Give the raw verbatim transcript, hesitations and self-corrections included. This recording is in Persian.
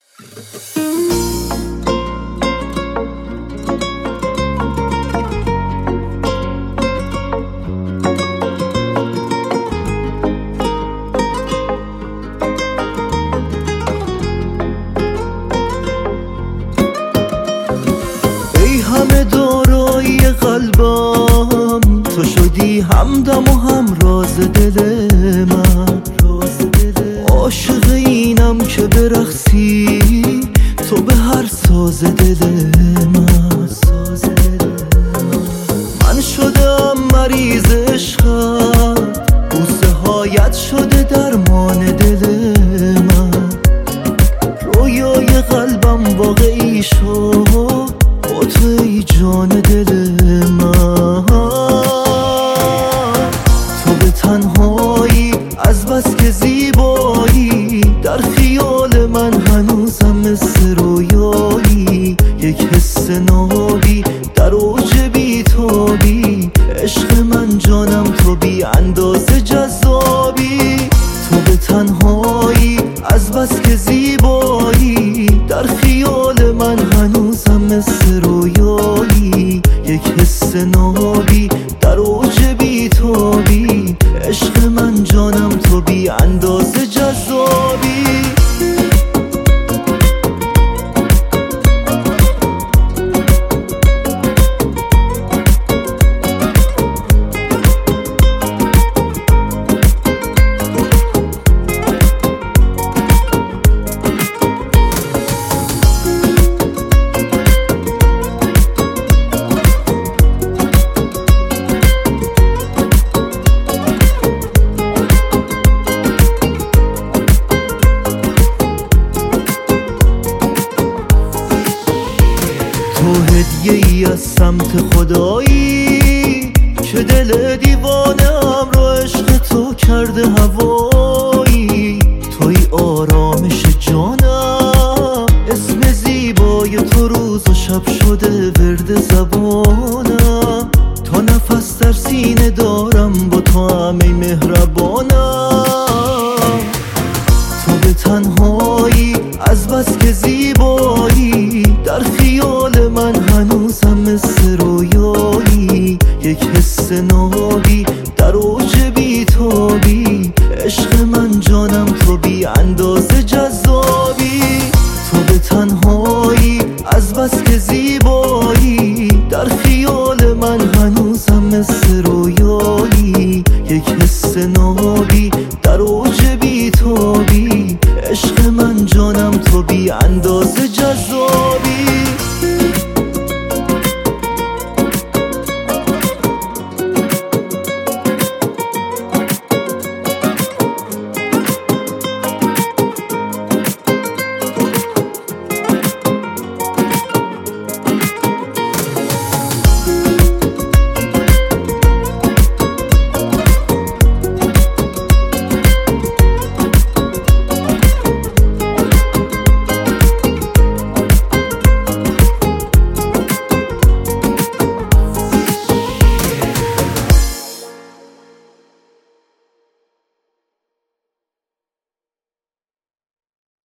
همه دارایی قلبم تو شدی همدم و هم راز دل من، عاشق اینم که برقصی تو به هر ساز دل من. من شدم مریض عشقت، بوسه هایت شده درمان دل من. رویای قلبم واقعی شد با تو ای جان دل من. تو به تنهایی از بس که زیبایی، در خیال من هنوزم مثل رویایی. یک حس نابی در اوج بی‌تابی، عشق من جانم تو بی اندازه جذابی. تو به تنهایی از بس که زیبایی، در خیال من هنوزم مثل رویایی. یک حس نابی در اوج بی‌تابی، عشق من جانم تو بی اندازه جذابی. تو هدیه ای از سمت خدایی که دل دیوانم رو عشق تو کرده هوایی. توی آرامش جانم، اسم زیبای تو روز و شب شده ورد زبانم. تا نفس در سینه دارم با تو هم ای مهربانم. تو به تنهایی از بس که زیبایی، در خیال من هنوزم مثل رویایی. یک حس نابی در اوج بی‌تابی، عشق من جانم تو بی اندازه جذابی. تو به تنهایی از بس که زیبایی، در خیال من هنوزم مثل رویایی. یک حس نابی در اوج بی‌تابی، عشق من جانم تو بی اندازه جذابی.